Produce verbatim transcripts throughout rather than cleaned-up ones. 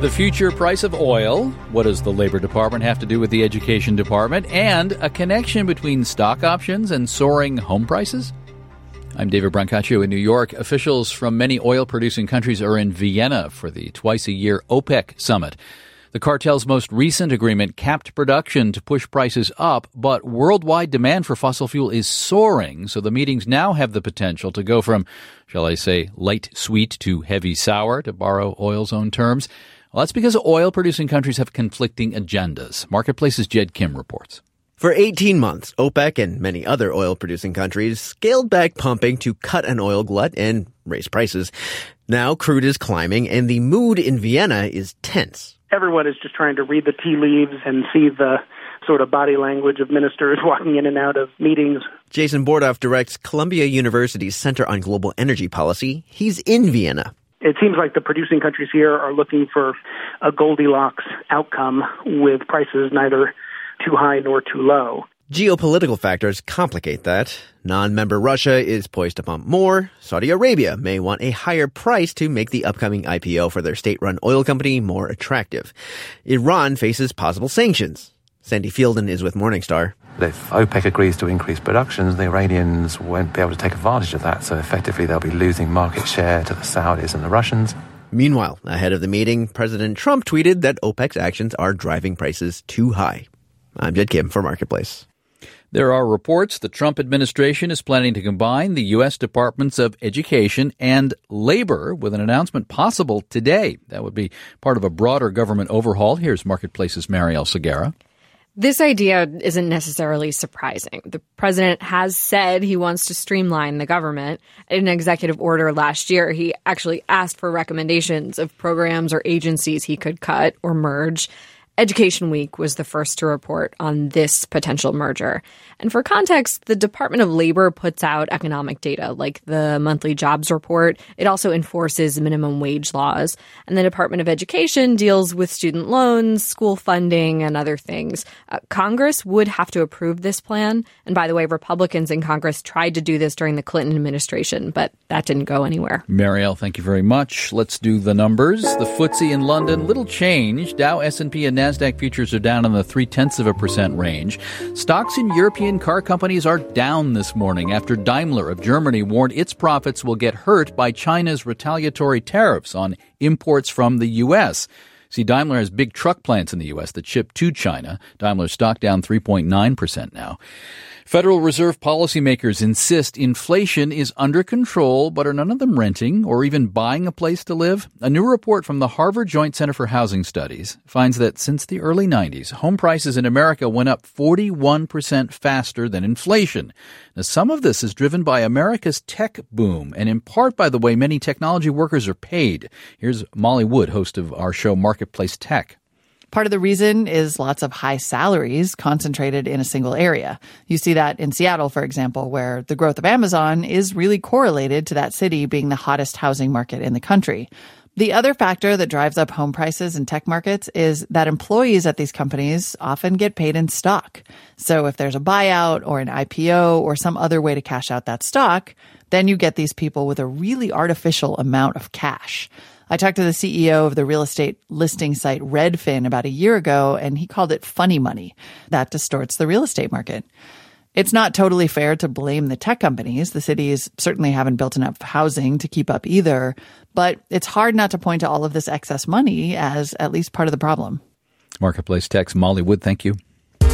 The future price of oil, what does the Labor Department have to do with the Education Department, and a connection between stock options and soaring home prices? I'm David Brancaccio in New York. Officials from many oil-producing countries are in Vienna for the twice-a-year OPEC summit. The cartel's most recent agreement capped production to push prices up, but worldwide demand for fossil fuel is soaring, so the meetings now have the potential to go from, shall I say, light sweet to heavy sour, to borrow oil's own terms. Well, that's because oil-producing countries have conflicting agendas. Marketplace's Jed Kim reports. For eighteen months, OPEC and many other oil-producing countries scaled back pumping to cut an oil glut and raise prices. Now crude is climbing, and the mood in Vienna is tense. Everyone is just trying to read the tea leaves and see the sort of body language of ministers walking in and out of meetings. Jason Bordoff directs Columbia University's Center on Global Energy Policy. He's in Vienna. It seems like the producing countries here are looking for a Goldilocks outcome with prices neither too high nor too low. Geopolitical factors complicate that. Non-member Russia is poised to pump more. Saudi Arabia may want a higher price to make the upcoming I P O for their state-run oil company more attractive. Iran faces possible sanctions. Sandy Fielden is with Morningstar. If OPEC agrees to increase production, the Iranians won't be able to take advantage of that. So effectively, they'll be losing market share to the Saudis and the Russians. Meanwhile, ahead of the meeting, President Trump tweeted that OPEC's actions are driving prices too high. I'm Jed Kim for Marketplace. There are reports the Trump administration is planning to combine the U S Departments of Education and Labor with an announcement possible today. That would be part of a broader government overhaul. Here's Marketplace's Marielle Segarra. This idea isn't necessarily surprising. The president has said he wants to streamline the government. In an executive order last year, he actually asked for recommendations of programs or agencies he could cut or merge. Education Week was the first to report on this potential merger. And for context, the Department of Labor puts out economic data like the monthly jobs report. It also enforces minimum wage laws. And the Department of Education deals with student loans, school funding, and other things. Uh, Congress would have to approve this plan. And by the way, Republicans in Congress tried to do this during the Clinton administration, but that didn't go anywhere. Marielle, thank you very much. Let's do the numbers. The F T S E in London, little change. Dow, S and P, and NASDAQ futures are down in the three-tenths of a percent range. Stocks in European car companies are down this morning after Daimler of Germany warned its profits will get hurt by China's retaliatory tariffs on imports from the U S. See, Daimler has big truck plants in the U S that ship to China. Daimler's stock down three point nine percent now. Federal Reserve policymakers insist inflation is under control, but are none of them renting or even buying a place to live? A new report from the Harvard Joint Center for Housing Studies finds that since the early nineties, home prices in America went up forty-one percent faster than inflation. Now, some of this is driven by America's tech boom, and in part by the way many technology workers are paid. Here's Molly Wood, host of our show Marketplace Tech. Part of the reason is lots of high salaries concentrated in a single area. You see that in Seattle, for example, where the growth of Amazon is really correlated to that city being the hottest housing market in the country. The other factor that drives up home prices in tech markets is that employees at these companies often get paid in stock. So if there's a buyout or an I P O or some other way to cash out that stock, then you get these people with a really artificial amount of cash. I talked to the C E O of the real estate listing site Redfin about a year ago, and he called it funny money. That distorts the real estate market. It's not totally fair to blame the tech companies. The cities certainly haven't built enough housing to keep up either. But it's hard not to point to all of this excess money as at least part of the problem. Marketplace Tech's Molly Wood, thank you.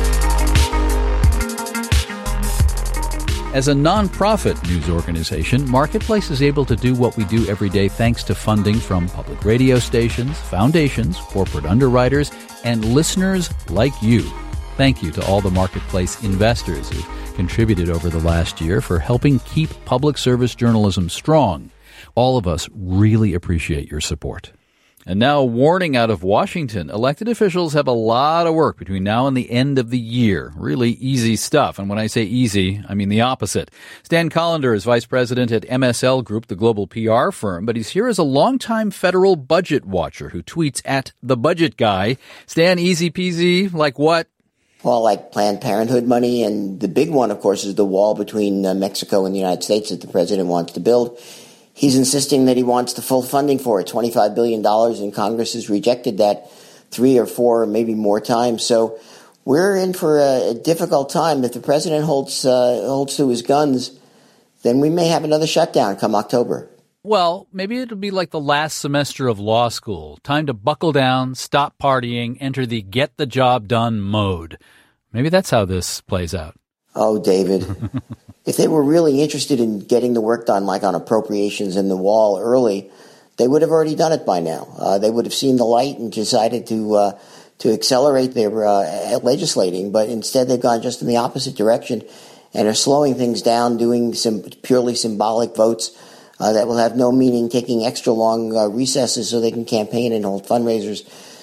As a nonprofit news organization, Marketplace is able to do what we do every day thanks to funding from public radio stations, foundations, corporate underwriters, and listeners like you. Thank you to all the Marketplace investors who've contributed over the last year for helping keep public service journalism strong. All of us really appreciate your support. And now a warning out of Washington. Elected officials have a lot of work between now and the end of the year. Really easy stuff. And when I say easy, I mean the opposite. Stan Collender is vice president at M S L Group, the global P R firm, but he's here as a longtime federal budget watcher who tweets at the budget guy. Stan, easy peasy, like what? Well, like Planned Parenthood money. And the big one, of course, is the wall between uh, Mexico and the United States that the president wants to build. He's insisting that he wants the full funding for it, twenty-five billion dollars, and Congress has rejected that three or four or maybe more times. So we're in for a, a difficult time. If the president holds uh, holds to his guns, then we may have another shutdown come October. Well, maybe it'll be like the last semester of law school. Time to buckle down, stop partying, enter the get the job done mode. Maybe that's how this plays out. Oh, David, if they were really interested in getting the work done, like on appropriations in the wall early, they would have already done it by now. Uh, they would have seen the light and decided to uh, to accelerate their uh, legislating, but instead they've gone just in the opposite direction and are slowing things down, doing some purely symbolic votes uh, that will have no meaning, taking extra long uh, recesses so they can campaign and hold fundraisers.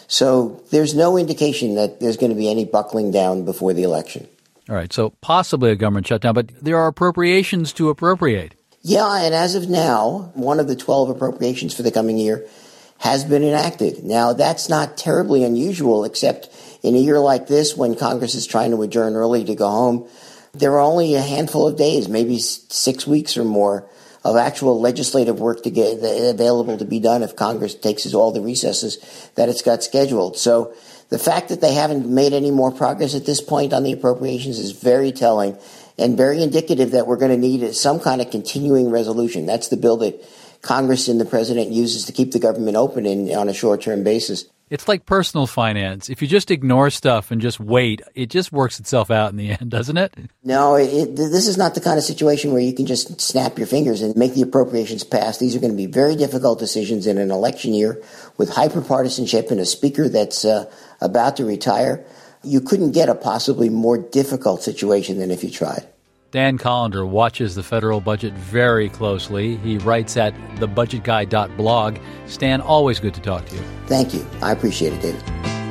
So there's no indication that there's going to be any buckling down before the election. All right, so possibly a government shutdown, but there are appropriations to appropriate. Yeah, and as of now, one of the twelve appropriations for the coming year has been enacted. Now, that's not terribly unusual, except in a year like this, when Congress is trying to adjourn early to go home, there are only a handful of days, maybe six weeks or more, of actual legislative work to get available to be done if Congress takes all the recesses that it's got scheduled. So the fact that they haven't made any more progress at this point on the appropriations is very telling and very indicative that we're going to need some kind of continuing resolution. That's the bill that Congress and the president uses to keep the government open in, on a short-term basis. It's like personal finance. If you just ignore stuff and just wait, it just works itself out in the end, doesn't it? No, it, this is not the kind of situation where you can just snap your fingers and make the appropriations pass. These are going to be very difficult decisions in an election year with hyper-partisanship and a speaker that's uh, about to retire. You couldn't get a possibly more difficult situation than if you tried. Dan Collender watches the federal budget very closely. He writes at the budget guy dot blog. Stan, always good to talk to you. Thank you. I appreciate it, David.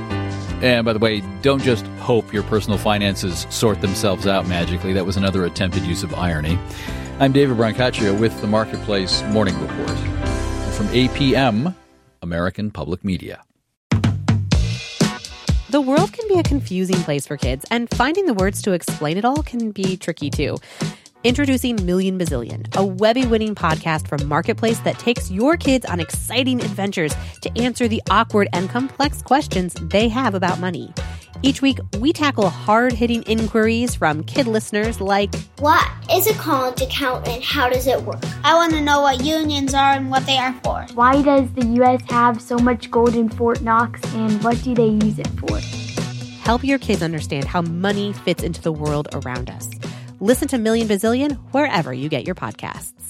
And by the way, don't just hope your personal finances sort themselves out magically. That was another attempted use of irony. I'm David Brancaccio with the Marketplace Morning Report. From A P M, American Public Media. The world can be a confusing place for kids, and finding the words to explain it all can be tricky too. Introducing Million Bazillion, a Webby-winning podcast from Marketplace that takes your kids on exciting adventures to answer the awkward and complex questions they have about money. Each week, we tackle hard-hitting inquiries from kid listeners like, what is a current account and how does it work? I want to know what unions are and what they are for. Why does the U S have so much gold in Fort Knox and what do they use it for? Help your kids understand how money fits into the world around us. Listen to Million Bazillion wherever you get your podcasts.